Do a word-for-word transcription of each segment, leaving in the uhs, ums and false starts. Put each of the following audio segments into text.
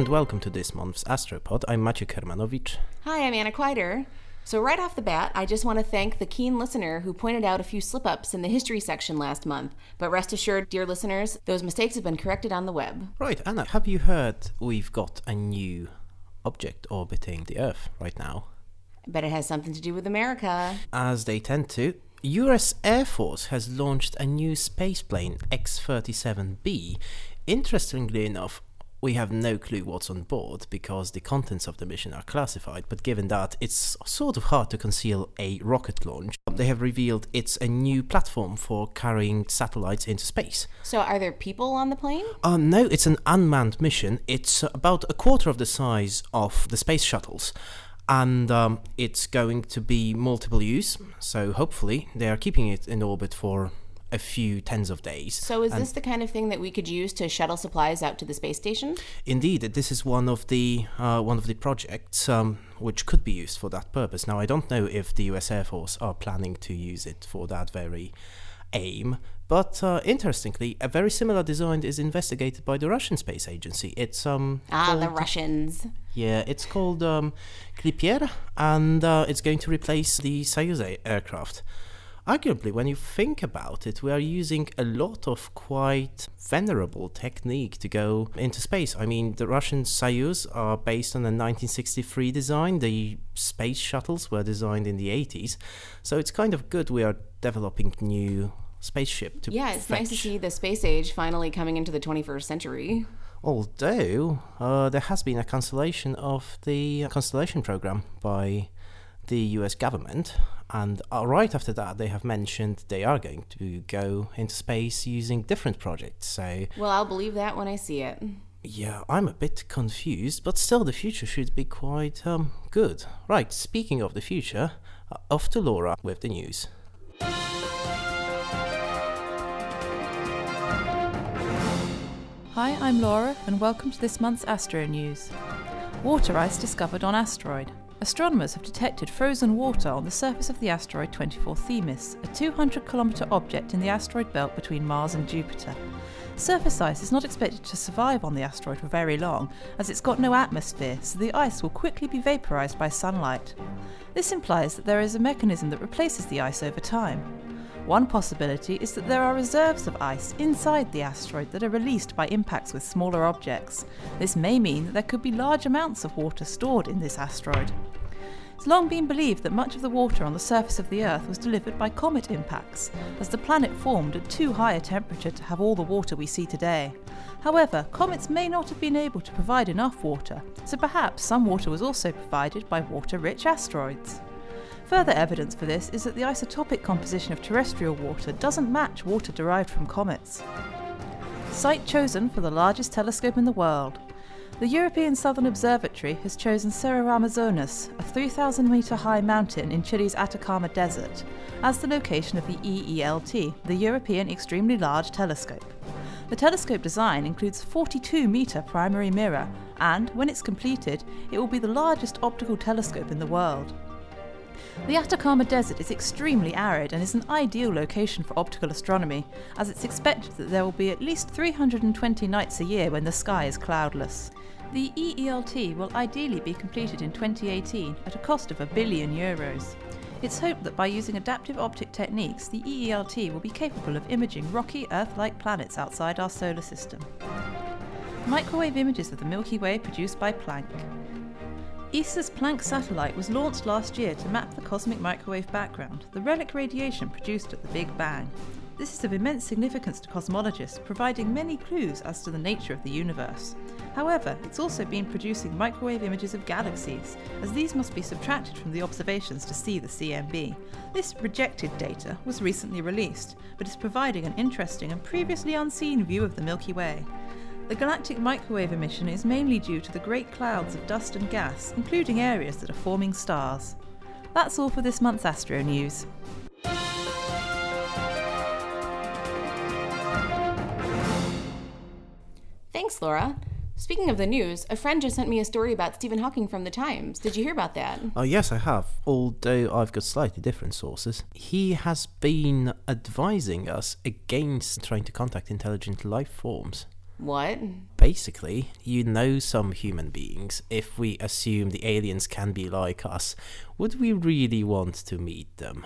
and welcome to this month's Astropod. I'm Maciej Hermanowicz. Hi, I'm Anna Kwider. So right off the bat, I just want to thank the keen listener who pointed out a few slip-ups in the history section last month. But rest assured, dear listeners, those mistakes have been corrected on the web. Right, Anna, have you heard we've got a new object orbiting the Earth right now? I bet it has something to do with America. As they tend to. U S Air Force has launched a new spaceplane, X thirty-seven B. Interestingly enough, we have no clue what's on board because the contents of the mission are classified, but given that it's sort of hard to conceal a rocket launch, they have revealed it's a new platform for carrying satellites into space. So are there people on the plane? Uh, no, it's an unmanned mission. It's about a quarter of the size of the space shuttles. And um, it's going to be multiple use, so hopefully they are keeping it in orbit for a few tens of days. So is and this the kind of thing that we could use to shuttle supplies out to the space station? Indeed, this is one of the uh, one of the projects um, which could be used for that purpose. Now, I don't know if the U S Air Force are planning to use it for that very aim, but uh, interestingly, a very similar design is investigated by the Russian Space Agency. It's um Ah, called, the Russians. Yeah, it's called um, Klipier, and uh, it's going to replace the Soyuz a- aircraft. Arguably, when you think about it, we are using a lot of quite venerable technique to go into space. I mean, the Russian Soyuz are based on a nineteen sixty-three design. The space shuttles were designed in the eighties. So it's kind of good we are developing new spaceship to Yeah, it's fetch. nice to see the space age finally coming into the twenty-first century. Although, uh, there has been a cancellation of the Constellation program by the U S government, and uh, right after that they have mentioned they are going to go into space using different projects. So Well, I'll believe that when I see it. yeah, I'm a bit confused, but still the future should be quite um good. Right, speaking of the future, uh, off to Laura with the news. Hi, I'm Laura, and welcome to this month's Astro News. Water ice discovered on asteroid. Astronomers have detected frozen water on the surface of the asteroid twenty-four Themis, a two hundred kilometre object in the asteroid belt between Mars and Jupiter. Surface ice is not expected to survive on the asteroid for very long, as it's got no atmosphere, so the ice will quickly be vaporised by sunlight. This implies that there is a mechanism that replaces the ice over time. One possibility is that there are reserves of ice inside the asteroid that are released by impacts with smaller objects. This may mean that there could be large amounts of water stored in this asteroid. It's long been believed that much of the water on the surface of the Earth was delivered by comet impacts, as the planet formed at too high a temperature to have all the water we see today. However, comets may not have been able to provide enough water, so perhaps some water was also provided by water-rich asteroids. Further evidence for this is that the isotopic composition of terrestrial water doesn't match water derived from comets. Site chosen for the largest telescope in the world. The European Southern Observatory has chosen Cerro Amazonas, a three thousand metre high mountain in Chile's Atacama Desert, as the location of the E E L T, the European Extremely Large Telescope. The telescope design includes a forty-two metre primary mirror, and, when it's completed, it will be the largest optical telescope in the world. The Atacama Desert is extremely arid and is an ideal location for optical astronomy, as it's expected that there will be at least three hundred twenty nights a year when the sky is cloudless. The E E L T will ideally be completed in twenty eighteen at a cost of a billion euros. It's hoped that by using adaptive optic techniques, the E E L T will be capable of imaging rocky Earth-like planets outside our solar system. Microwave images of the Milky Way produced by Planck. E S A's Planck satellite was launched last year to map the cosmic microwave background, the relic radiation produced at the Big Bang. This is of immense significance to cosmologists, providing many clues as to the nature of the universe. However, it's also been producing microwave images of galaxies, as these must be subtracted from the observations to see the C M B. This rejected data was recently released, but is providing an interesting and previously unseen view of the Milky Way. The galactic microwave emission is mainly due to the great clouds of dust and gas, including areas that are forming stars. That's all for this month's Astro News. Thanks, Laura. Speaking of the news, a friend just sent me a story about Stephen Hawking from the Times. Did you hear about that? Oh, yes, I have, although I've got slightly different sources. He has been advising us against trying to contact intelligent life forms. What? Basically, you know some human beings, if we assume the aliens can be like us, would we really want to meet them?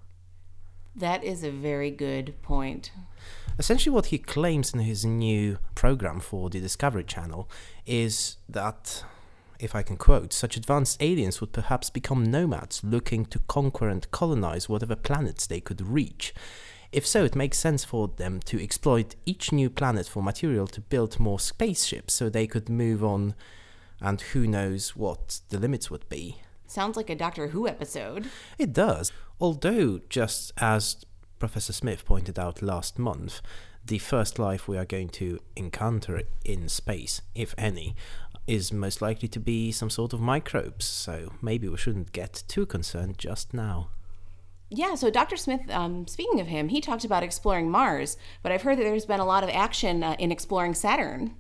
That is a very good point. Essentially what he claims in his new program for the Discovery Channel is that, if I can quote, such advanced aliens would perhaps become nomads looking to conquer and colonize whatever planets they could reach. If so, it makes sense for them to exploit each new planet for material to build more spaceships so they could move on, and who knows what the limits would be. Sounds like a Doctor Who episode. It does, although, just as Professor Smith pointed out last month, the first life we are going to encounter in space, if any, is most likely to be some sort of microbes, so maybe we shouldn't get too concerned just now. Yeah, so Doctor Smith, um, speaking of him, he talked about exploring Mars, but I've heard that there's been a lot of action uh, in exploring Saturn.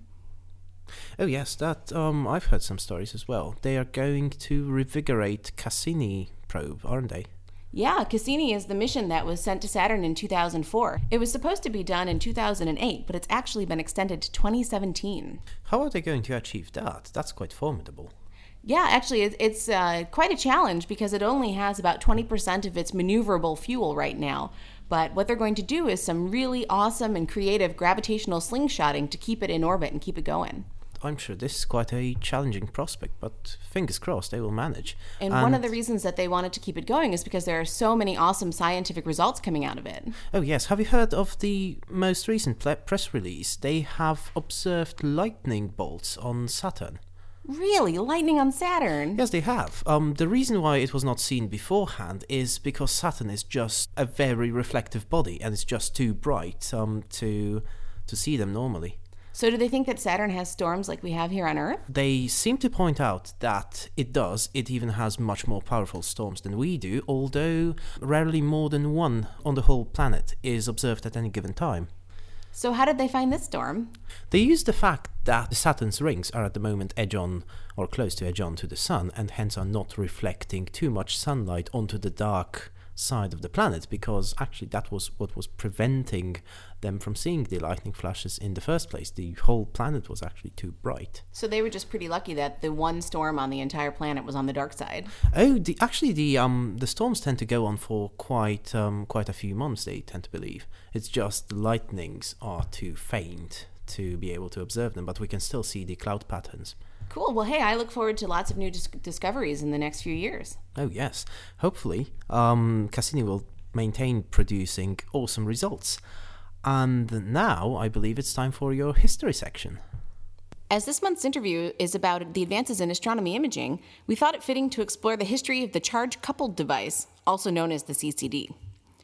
Oh yes, that um, I've heard some stories as well. They are going to revigorate Cassini probe, aren't they? Yeah, Cassini is the mission that was sent to Saturn in two thousand four. It was supposed to be done in two thousand eight, but it's actually been extended to twenty seventeen. How are they going to achieve that? That's quite formidable. Yeah, actually, it's uh, quite a challenge because it only has about twenty percent of its maneuverable fuel right now. But what they're going to do is some really awesome and creative gravitational slingshotting to keep it in orbit and keep it going. I'm sure this is quite a challenging prospect, but fingers crossed they will manage. And, and one of the reasons that they wanted to keep it going is because there are so many awesome scientific results coming out of it. Oh yes, have you heard of the most recent press release? They have observed lightning bolts on Saturn. Really? Lightning on Saturn? Yes, they have. Um, the reason why it was not seen beforehand is because Saturn is just a very reflective body, and it's just too bright um, to to see them normally. So do they think that Saturn has storms like we have here on Earth? They seem to point out that it does. It even has much more powerful storms than we do, although rarely more than one on the whole planet is observed at any given time. So how did they find this storm? They used the fact that Saturn's rings are at the moment edge-on or close to edge-on to the sun, and hence are not reflecting too much sunlight onto the dark side of the planet, because actually that was what was preventing them from seeing the lightning flashes in the first place. The whole planet was actually too bright. So they were just pretty lucky that the one storm on the entire planet was on the dark side. Oh, the, actually the um the storms tend to go on for quite um quite a few months, they tend to believe. It's just the lightnings are too faint to be able to observe them, but we can still see the cloud patterns. Cool. Well, hey, I look forward to lots of new dis- discoveries in the next few years. Oh, yes. Hopefully, um, Cassini will maintain producing awesome results. And now, I believe it's time for your history section. As this month's interview is about the advances in astronomy imaging, we thought it fitting to explore the history of the charge-coupled device, also known as the C C D.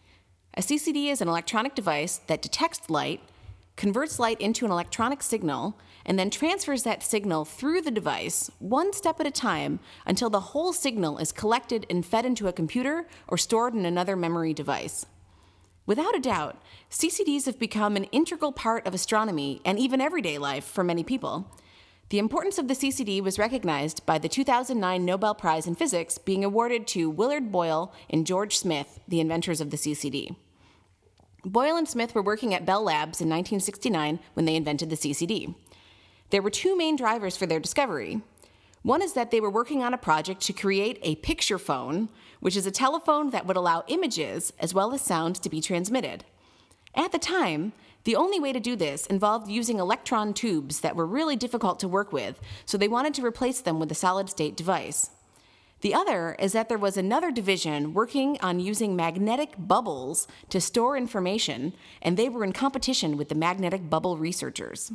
A C C D is an electronic device that detects light, converts light into an electronic signal, and then transfers that signal through the device one step at a time until the whole signal is collected and fed into a computer or stored in another memory device. Without a doubt, C C Ds have become an integral part of astronomy and even everyday life for many people. The importance of the C C D was recognized by the two thousand nine Nobel Prize in Physics being awarded to Willard Boyle and George Smith, the inventors of the C C D. Boyle and Smith were working at Bell Labs in nineteen sixty-nine when they invented the C C D. There were two main drivers for their discovery. One is that they were working on a project to create a picture phone, which is a telephone that would allow images as well as sound to be transmitted. At the time, the only way to do this involved using electron tubes that were really difficult to work with, so they wanted to replace them with a solid-state device. The other is that there was another division working on using magnetic bubbles to store information, and they were in competition with the magnetic bubble researchers.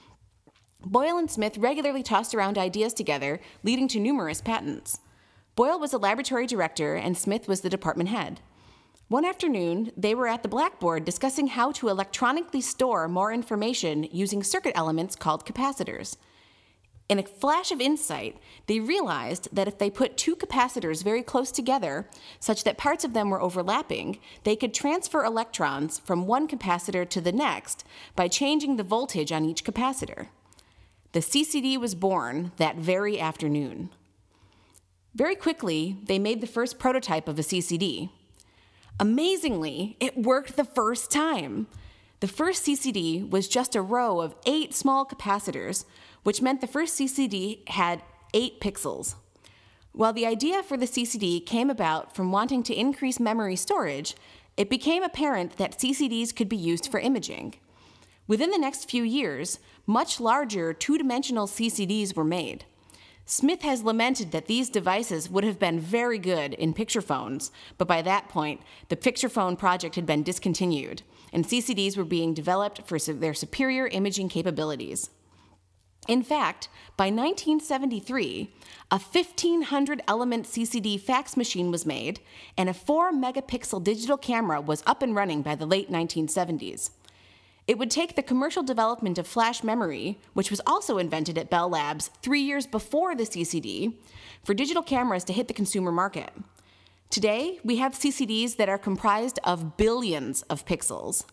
Boyle and Smith regularly tossed around ideas together, leading to numerous patents. Boyle was a laboratory director, and Smith was the department head. One afternoon, they were at the blackboard discussing how to electronically store more information using circuit elements called capacitors. In a flash of insight, they realized that if they put two capacitors very close together, such that parts of them were overlapping, they could transfer electrons from one capacitor to the next by changing the voltage on each capacitor. The C C D was born that very afternoon. Very quickly, they made the first prototype of a C C D. Amazingly, it worked the first time. The first C C D was just a row of eight small capacitors, which meant the first C C D had eight pixels. While the idea for the C C D came about from wanting to increase memory storage, it became apparent that C C Ds could be used for imaging. Within the next few years, much larger two-dimensional C C Ds were made. Smith has lamented that these devices would have been very good in picture phones, but by that point, the picture phone project had been discontinued, and C C Ds were being developed for their superior imaging capabilities. In fact, by nineteen seventy-three, a fifteen hundred element C C D fax machine was made, and a four megapixel digital camera was up and running by the late nineteen seventies. It would take the commercial development of flash memory, which was also invented at Bell Labs three years before the C C D, for digital cameras to hit the consumer market. Today, we have C C Ds that are comprised of billions of pixels.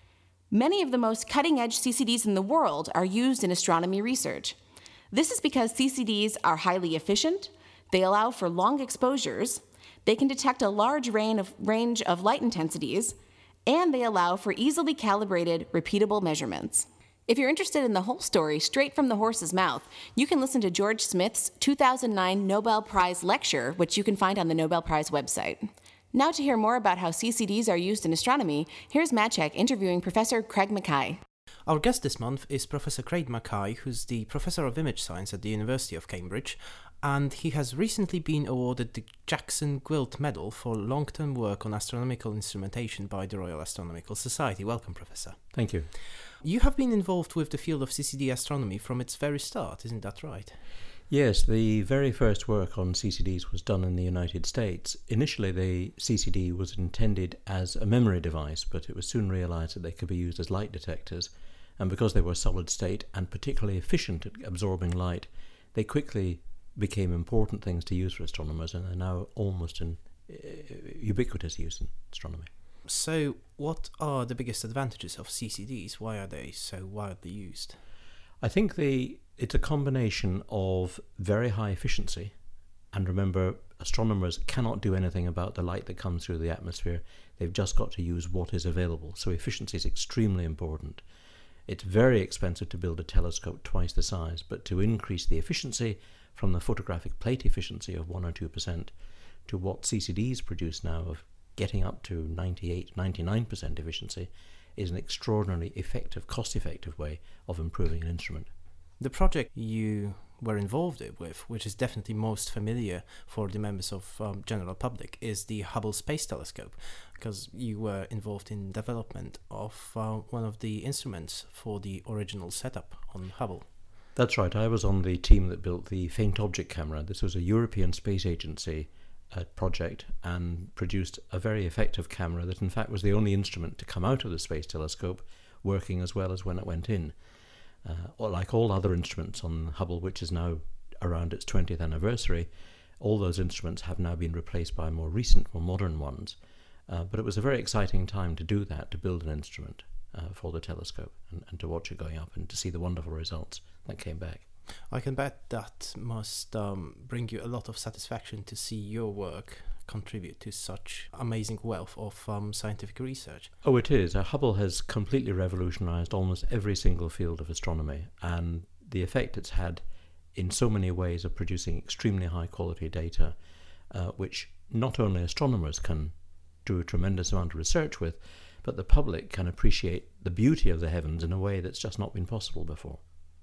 Many of the most cutting-edge C C Ds in the world are used in astronomy research. This is because C C Ds are highly efficient, they allow for long exposures, they can detect a large range of, range of light intensities, and they allow for easily calibrated, repeatable measurements. If you're interested in the whole story straight from the horse's mouth, you can listen to George Smith's two thousand nine Nobel Prize lecture, which you can find on the Nobel Prize website. Now to hear more about how C C Ds are used in astronomy, here's Maciek interviewing Professor Craig Mackay. Our guest this month is Professor Craig Mackay, who's the Professor of Image Science at the University of Cambridge, and he has recently been awarded the Jackson Gwilt Medal for long-term work on astronomical instrumentation by the Royal Astronomical Society. Welcome, Professor. Thank you. You have been involved with the field of C C D astronomy from its very start, isn't that right? Yes, the very first work on C C Ds was done in the United States. Initially, the C C D was intended as a memory device, but it was soon realized that they could be used as light detectors. And because they were solid state and particularly efficient at absorbing light, they quickly became important things to use for astronomers and are now almost in uh, ubiquitous use in astronomy. So, what are the biggest advantages of C C Ds? Why are they so widely used? I think the it's a combination of very high efficiency, and remember, astronomers cannot do anything about the light that comes through the atmosphere. They've just got to use what is available, so efficiency is extremely important. It's very expensive to build a telescope twice the size, but to increase the efficiency from the photographic plate efficiency of one or two percent to what C C Ds produce now of getting up to ninety-eight, ninety-nine percent efficiency is an extraordinarily effective, cost-effective way of improving an instrument. The project you were involved with, which is definitely most familiar for the members of um, general public, is the Hubble Space Telescope, because you were involved in development of uh, one of the instruments for the original setup on Hubble. That's right. I was on the team that built the Faint Object Camera. This was a European Space Agency uh, project and produced a very effective camera that in fact was the only instrument to come out of the Space Telescope working as well as when it went in. Uh, or like all other instruments on Hubble, which is now around its twentieth anniversary, all those instruments have now been replaced by more recent, more modern ones. Uh, but it was a very exciting time to do that, to build an instrument uh, for the telescope and, and to watch it going up and to see the wonderful results that came back. I can bet that must um, bring you a lot of satisfaction to see your work contribute to such amazing wealth of um, scientific research. Oh, it is. Uh, Hubble has completely revolutionized almost every single field of astronomy, and the effect it's had in so many ways of producing extremely high quality data, uh, which not only astronomers can do a tremendous amount of research with, but the public can appreciate the beauty of the heavens in a way that's just not been possible before.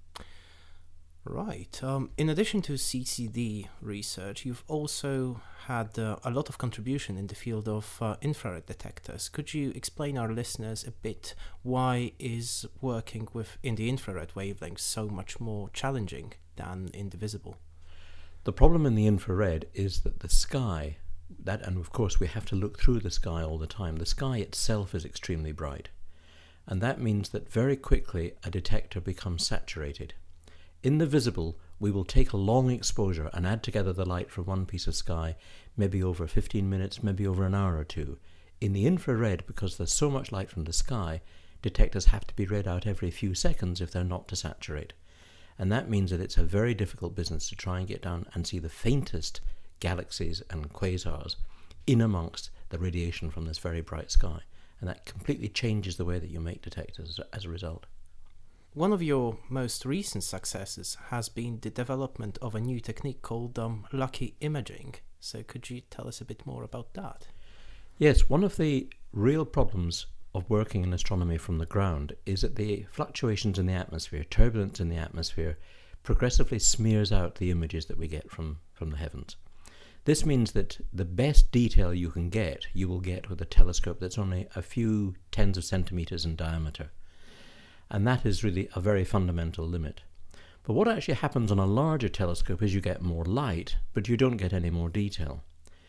Right. Um, in addition to C C D research, you've also had uh, a lot of contribution in the field of uh, infrared detectors. Could you explain our listeners a bit why is working with in the infrared wavelengths so much more challenging than in the visible? The problem in the infrared is that the sky, that and of course we have to look through the sky all the time, the sky itself is extremely bright. And that means that very quickly a detector becomes saturated. In the visible, we will take a long exposure and add together the light from one piece of sky, maybe over fifteen minutes, maybe over an hour or two. In the infrared, because there's so much light from the sky, detectors have to be read out every few seconds if they're not to saturate. And that means that it's a very difficult business to try and get down and see the faintest galaxies and quasars in amongst the radiation from this very bright sky. and that completely changes the way that you make detectors as a result. One of your most recent successes has been the development of a new technique called um, Lucky Imaging. So could you tell us a bit more about that? Yes, one of the real problems of working in astronomy from the ground is that the fluctuations in the atmosphere, turbulence in the atmosphere, progressively smears out the images that we get from, from the heavens. This means that the best detail you can get, you will get with a telescope that's only a few tens of centimeters in diameter. And that is really a very fundamental limit. But what actually happens on a larger telescope is you get more light, but you don't get any more detail.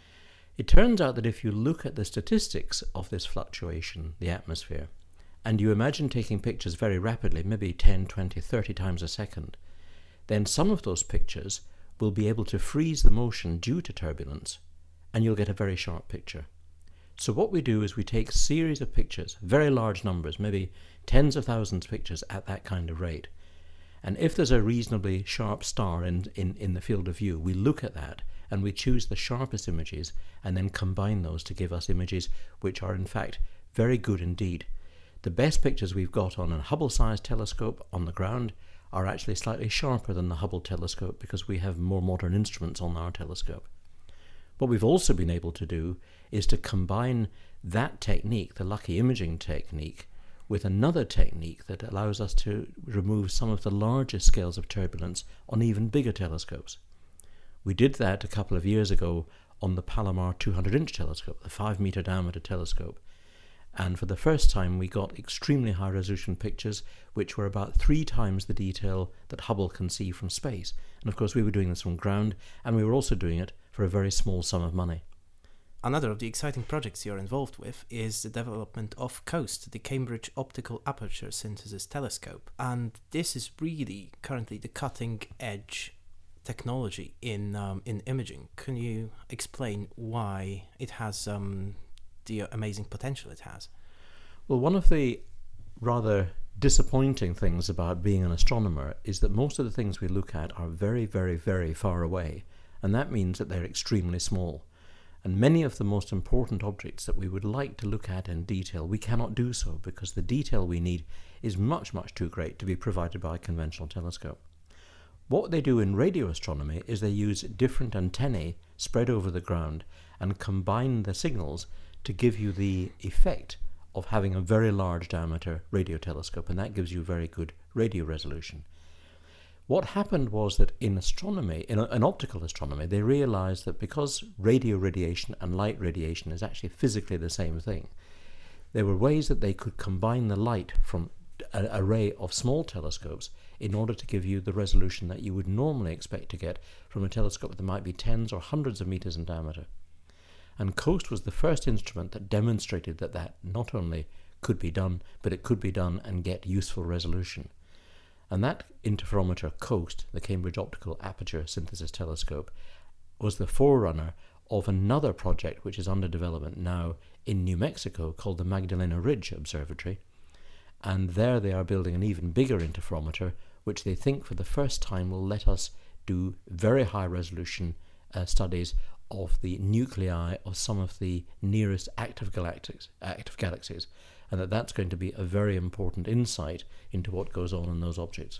It turns out that if you look at the statistics of this fluctuation, the atmosphere, and you imagine taking pictures very rapidly, maybe ten, twenty, thirty times a second, then some of those pictures will be able to freeze the motion due to turbulence, and you'll get a very sharp picture. So what we do is we take a series of pictures, very large numbers, maybe tens of thousands of pictures at that kind of rate. And if there's a reasonably sharp star in, in, in the field of view, we look at that and we choose the sharpest images and then combine those to give us images which are in fact very good indeed. The best pictures we've got on a Hubble-sized telescope on the ground are actually slightly sharper than the Hubble telescope because we have more modern instruments on our telescope. What we've also been able to do is to combine that technique, the Lucky Imaging technique, with another technique that allows us to remove some of the larger scales of turbulence on even bigger telescopes. We did that a couple of years ago on the Palomar two hundred inch telescope, the five meter diameter telescope. And for the first time we got extremely high resolution pictures which were about three times the detail that Hubble can see from space. And of course we were doing this from ground, and we were also doing it for a very small sum of money. Another of the exciting projects you're involved with is the development of COAST, the Cambridge Optical Aperture Synthesis Telescope. And this is really currently the cutting edge technology in um, in imaging. Can you explain why it has um, the amazing potential it has? Well, one of the rather disappointing things about being an astronomer is that most of the things we look at are very, very, very far away, and that means that they're extremely small. And many of the most important objects that we would like to look at in detail, we cannot do so because the detail we need is much, much too great to be provided by a conventional telescope. What they do in radio astronomy is they use different antennae spread over the ground and combine the signals to give you the effect of having a very large diameter radio telescope, and that gives you very good radio resolution. What happened was that in astronomy, in, in optical astronomy, they realized that because radio radiation and light radiation is actually physically the same thing, there were ways that they could combine the light from an array of small telescopes in order to give you the resolution that you would normally expect to get from a telescope that might be tens or hundreds of meters in diameter. And COAST was the first instrument that demonstrated that that not only could be done, but it could be done and get useful resolution. And that interferometer COAST, the Cambridge Optical Aperture Synthesis Telescope, was the forerunner of another project which is under development now in New Mexico called the Magdalena Ridge Observatory. And there they are building an even bigger interferometer, which they think for the first time will let us do very high resolution uh, studies of the nuclei of some of the nearest active galactics, active galaxies, and that that's going to be a very important insight into what goes on in those objects.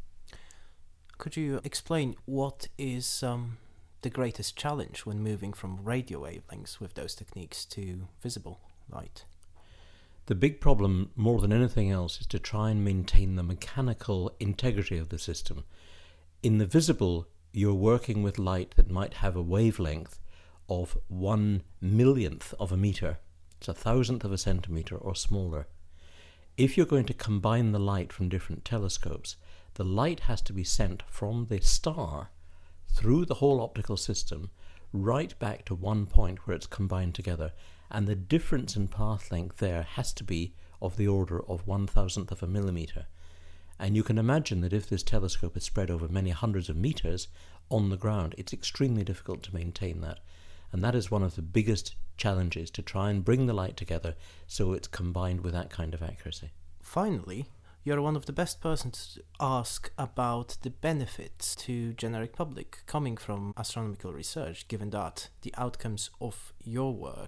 Could you explain what is um, the greatest challenge when moving from radio wavelengths with those techniques to visible light? The big problem, more than anything else, is to try and maintain the mechanical integrity of the system. In the visible, you're working with light that might have a wavelength of one millionth of a meter. It's a thousandth of a centimeter or smaller. If you're going to combine the light from different telescopes, the light has to be sent from the star through the whole optical system right back to one point where it's combined together, and the difference in path length there has to be of the order of one thousandth of a millimeter. And you can imagine that if this telescope is spread over many hundreds of meters on the ground, it's extremely difficult to maintain that. And that is one of the biggest challenges, to try and bring the light together so it's combined with that kind of accuracy. Finally, you're one of the best persons to ask about the benefits to generic public coming from astronomical research, given that the outcomes of your work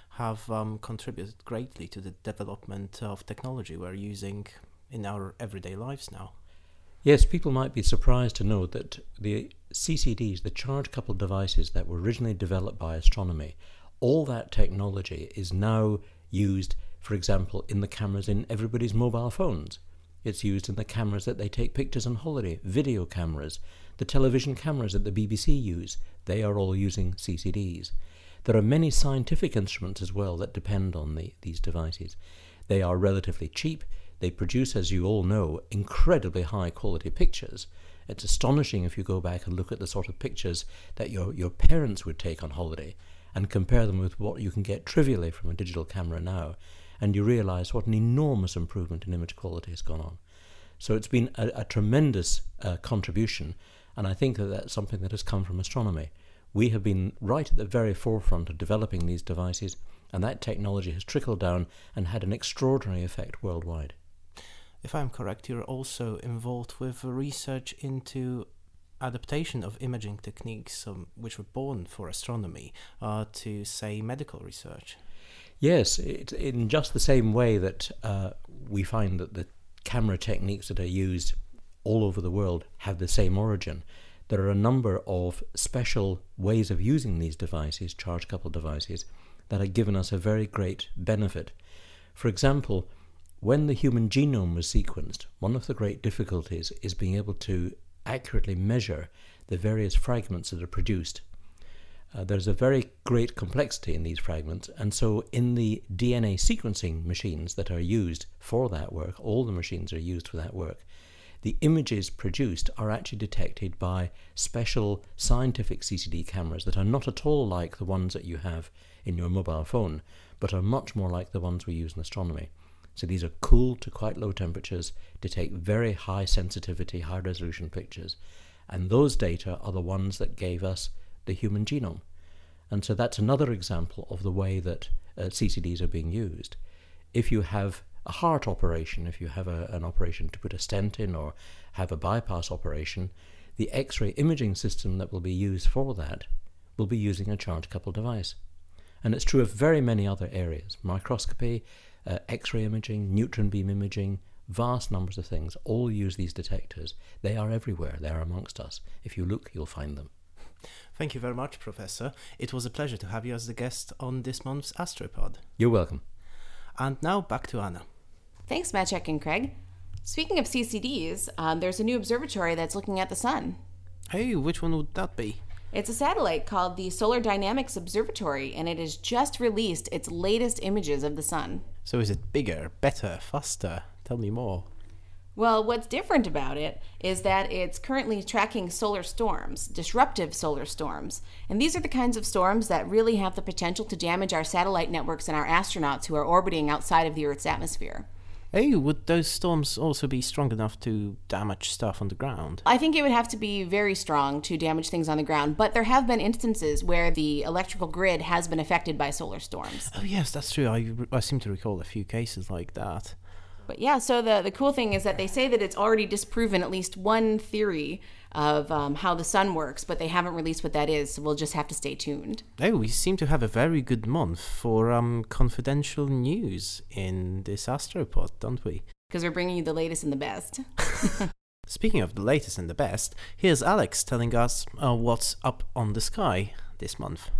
have um, contributed greatly to the development of technology we're using in our everyday lives now. Yes, people might be surprised to know that the C C Ds, the charge-coupled devices that were originally developed by astronomy, all that technology is now used, for example, in the cameras in everybody's mobile phones. It's used in the cameras that they take pictures on holiday, video cameras, the television cameras that the B B C use. They are all using C C Ds. There are many scientific instruments as well that depend on the, these devices. They are relatively cheap. They produce, as you all know, incredibly high quality pictures. It's astonishing if you go back and look at the sort of pictures that your, your parents would take on holiday and compare them with what you can get trivially from a digital camera now, and you realize what an enormous improvement in image quality has gone on. So it's been a, a tremendous uh, contribution, and I think that that's something that has come from astronomy. We have been right at the very forefront of developing these devices, and that technology has trickled down and had an extraordinary effect worldwide. If I'm correct, you're also involved with research into adaptation of imaging techniques um, which were born for astronomy uh, to, say, medical research. Yes, it, in just the same way that uh, we find that the camera techniques that are used all over the world have the same origin, there are a number of special ways of using these devices, charge-coupled devices, that have given us a very great benefit. For example, when the human genome was sequenced, one of the great difficulties is being able to accurately measure the various fragments that are produced. Uh, there's a very great complexity in these fragments, and so in the D N A sequencing machines that are used for that work, all the machines are used for that work, the images produced are actually detected by special scientific C C D cameras that are not at all like the ones that you have in your mobile phone, but are much more like the ones we use in astronomy. So these are cooled to quite low temperatures to take very high sensitivity, high resolution pictures. And those data are the ones that gave us the human genome. And so that's another example of the way that uh, C C Ds are being used. If you have a heart operation, if you have a, an operation to put a stent in or have a bypass operation, the X-ray imaging system that will be used for that will be using a charge-coupled device. And it's true of very many other areas. Microscopy, uh, X-ray imaging, neutron beam imaging, vast numbers of things all use these detectors. They are everywhere. They are amongst us. If you look, you'll find them. Thank you very much, Professor. It was a pleasure to have you as the guest on this month's Astropod. You're welcome. And now back to Anna. Thanks, Maciek and Craig. Speaking of C C Ds, um, there's a new observatory that's looking at the sun. Hey, which one would that be? It's a satellite called the Solar Dynamics Observatory, and it has just released its latest images of the sun. So is it bigger, better, faster? Tell me more. Well, what's different about it is that it's currently tracking solar storms, disruptive solar storms. And these are the kinds of storms that really have the potential to damage our satellite networks and our astronauts who are orbiting outside of the Earth's atmosphere. Hey, would those storms also be strong enough to damage stuff on the ground? I think it would have to be very strong to damage things on the ground, but there have been instances where the electrical grid has been affected by solar storms. Oh yes, that's true. I, I seem to recall a few cases like that. But yeah, so the, the cool thing is that they say that it's already disproven at least one theory of um, how the sun works, but they haven't released what that is, so we'll just have to stay tuned. Oh, we seem to have a very good month for um, confidential news in this Astropod, don't we? Because we're bringing you the latest and the best. Speaking of the latest and the best, here's Alex telling us uh, what's up on the sky this month.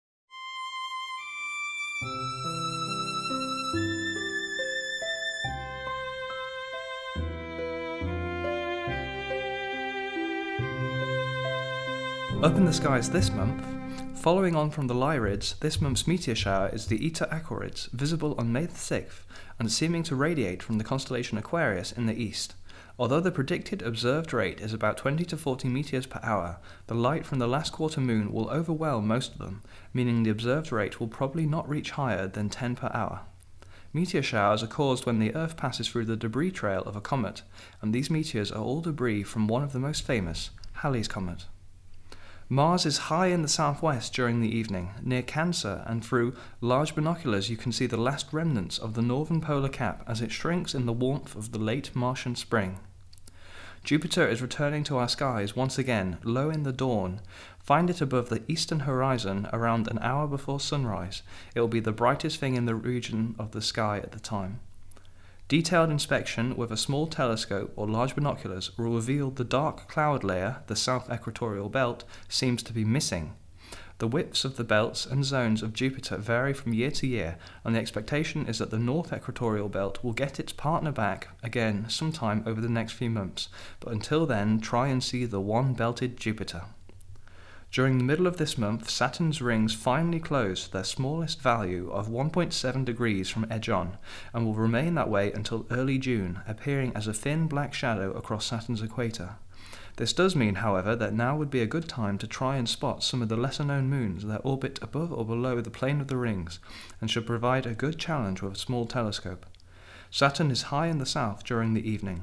Up in the skies this month, following on from the Lyrids, this month's meteor shower is the Eta Aquarids, visible on May the sixth, and seeming to radiate from the constellation Aquarius in the east. Although the predicted observed rate is about twenty to forty meteors per hour, the light from the last quarter moon will overwhelm most of them, meaning the observed rate will probably not reach higher than ten per hour. Meteor showers are caused when the Earth passes through the debris trail of a comet, and these meteors are all debris from one of the most famous, Halley's Comet. Mars is high in the southwest during the evening, near Cancer, and through large binoculars you can see the last remnants of the northern polar cap as it shrinks in the warmth of the late Martian spring. Jupiter is returning to our skies once again, low in the dawn. Find it above the eastern horizon around an hour before sunrise. It will be the brightest thing in the region of the sky at the time. Detailed inspection with a small telescope or large binoculars will reveal the dark cloud layer, the south equatorial belt, seems to be missing. The widths of the belts and zones of Jupiter vary from year to year, and the expectation is that the north equatorial belt will get its partner back again sometime over the next few months, but until then, try and see the one-belted Jupiter. During the middle of this month, Saturn's rings finally close to their smallest value of one point seven degrees from edge on, and will remain that way until early June, appearing as a thin black shadow across Saturn's equator. This does mean, however, that now would be a good time to try and spot some of the lesser-known moons that orbit above or below the plane of the rings, and should provide a good challenge with a small telescope. Saturn is high in the south during the evening.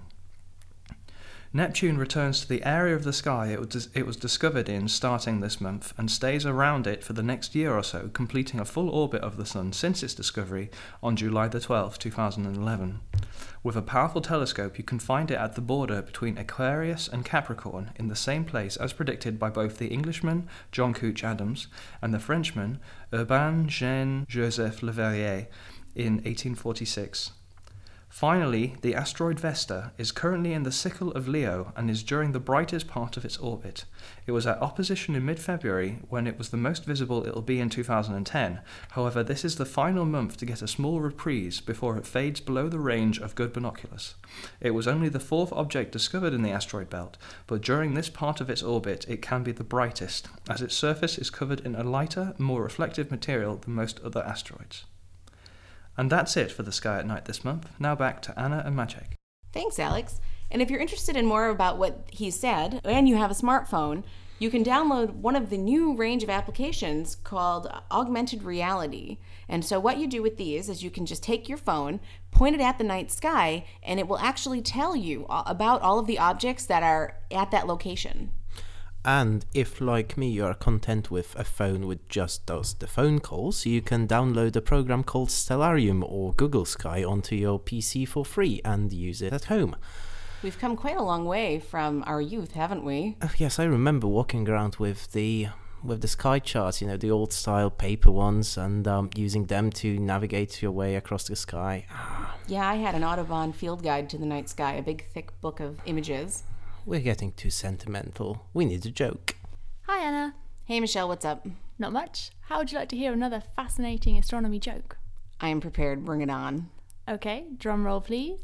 Neptune returns to the area of the sky it was, it was discovered in starting this month, and stays around it for the next year or so, completing a full orbit of the Sun since its discovery on July the twelfth, two thousand eleven. With a powerful telescope, you can find it at the border between Aquarius and Capricorn, in the same place as predicted by both the Englishman John Couch Adams and the Frenchman Urbain Jean Joseph Le Verrier in eighteen forty-six. Finally, the asteroid Vesta is currently in the sickle of Leo and is during the brightest part of its orbit. It was at opposition in mid-February, when it was the most visible it will be in two thousand ten. However, this is the final month to get a small reprise before it fades below the range of good binoculars. It was only the fourth object discovered in the asteroid belt, but during this part of its orbit it can be the brightest, as its surface is covered in a lighter, more reflective material than most other asteroids. And that's it for the sky at night this month. Now back to Anna and Maciek. Thanks, Alex. And if you're interested in more about what he said, and you have a smartphone, you can download one of the new range of applications called Augmented Reality. And so what you do with these is you can just take your phone, point it at the night sky, and it will actually tell you about all of the objects that are at that location. And if, like me, you are content with a phone which just does the phone calls, you can download a program called Stellarium or Google Sky onto your P C for free and use it at home. We've come quite a long way from our youth, haven't we? Uh, yes, I remember walking around with the with the sky charts, you know, the old-style paper ones, and um, using them to navigate your way across the sky. Yeah, I had an Audubon field guide to the night sky, a big, thick book of images. We're getting too sentimental. We need a joke. Hi, Anna. Hey, Michelle, what's up? Not much. How would you like to hear another fascinating astronomy joke? I am prepared. Bring it on. Okay, drum roll, please.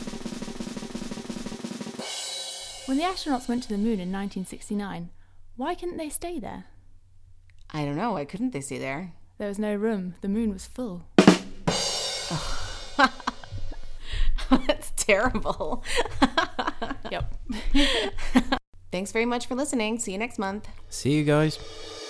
When the astronauts went to the moon in nineteen sixty-nine, why couldn't they stay there? I don't know. Why couldn't they stay there? There was no room. The moon was full. That's terrible. Yep. Thanks very much for listening. See you next month. See you guys.